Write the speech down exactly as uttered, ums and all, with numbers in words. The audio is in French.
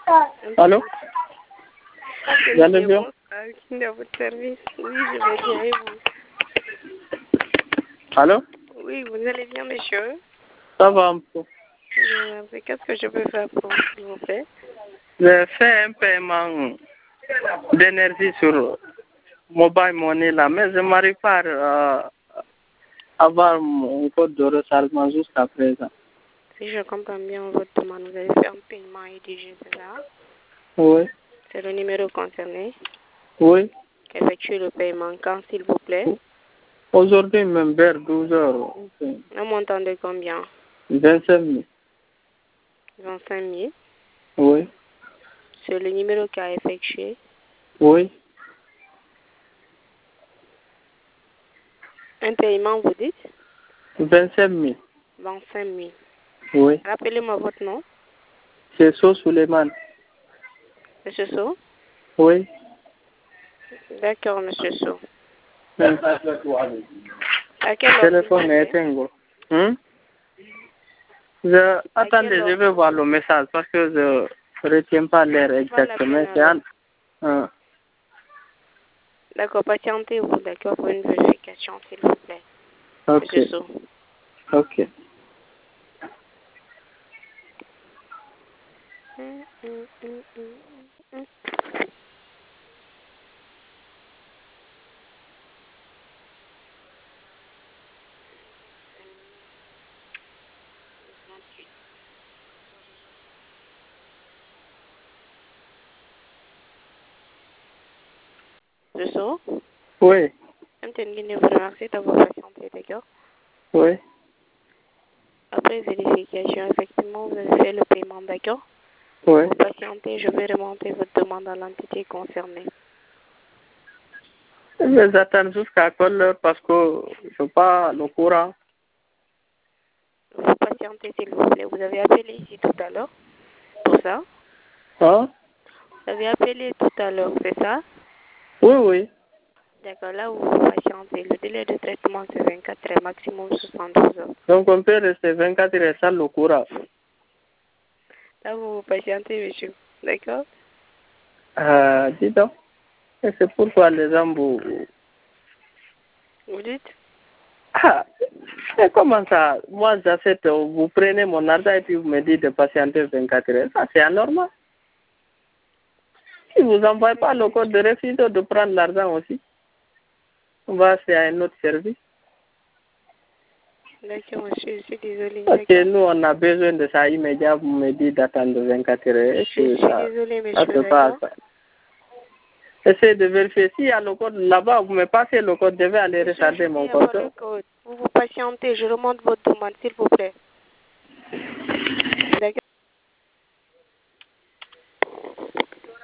Allô? Vous allez bien? Bonsoir, à votre service. Oui, je vais bien et vous? Allô? Oui, vous allez bien, monsieur? Ça va un peu. Euh, Qu'est-ce que je peux faire pour vous, s'il vous plaît? J'ai fait un paiement d'énergie sur Mobile Money là, mais je n'arrive pas à avoir mon code de rechargement jusqu'à présent. Si je comprends bien votre demande, vous avez fait un paiement I D G, c'est ça? Oui. C'est le numéro concerné? Oui. Effectuez le paiement quand, s'il vous plaît? Aujourd'hui, même vers douze heures. Un montant de combien? vingt-cinq mille. vingt-cinq mille? Oui. C'est le numéro qui a effectué? Oui. Un paiement, vous dites? vingt-cinq mille. vingt-cinq mille. Oui. Rappelez-moi votre nom. C'est So Suleiman. Monsieur So? Oui. D'accord, monsieur So. Hmm. À quelle heure? Téléphone est éteint. Hmm? Je... Attendez, heure? je vais voir le message parce que je ne retiens pas l'heure exactement. C'est un... Hein. D'accord, patientez-vous, d'accord, pour une vérification, s'il vous plaît. Ok. Monsieur So. Ok. Hum, hum, hum, hum, hum. Monsieur So? Oui. Je tenais à vous remercier d'avoir patienté, d'accord? Oui. Après vérification, effectivement, vous avez fait le paiement, d'accord? Oui. Vous patientez, je vais remonter votre demande à l'entité concernée. Je vais attendre jusqu'à quelle heure parce que je n'ai pas le courant. Vous patientez, s'il vous plaît. Vous avez appelé ici tout à l'heure pour ça? Hein? Vous avez appelé tout à l'heure, c'est ça? Oui, oui. D'accord, là où vous patientez, le délai de traitement c'est vingt-quatre heures, maximum soixante-douze heures. Donc on peut rester vingt-quatre heures sans le courant. Là où vous patientez, monsieur. D'accord? Euh, dis donc. Et c'est pourquoi les gens vous... Vous dites? Ah, mais comment ça? Moi, j'achète, vous prenez mon argent et puis vous me dites de patienter vingt-quatre heures. Ça, c'est anormal. Si vous n'envoyez pas le code de refus de prendre l'argent aussi, on va faire un autre service. D'accord, monsieur, je suis désolée. Parce que nous, on a besoin de ça immédiat. Vous me dites d'attendre vingt-quatre heures. Et Je suis ça, désolée, ça monsieur, se passe. d'accord? Essayez de vérifier. S'il y a le code là-bas, vous me passez le code, je vais aller Monsieur, recharger je mon dis avoir compte. le code. Vous vous patientez, je remonte votre demande, s'il vous plaît. D'accord?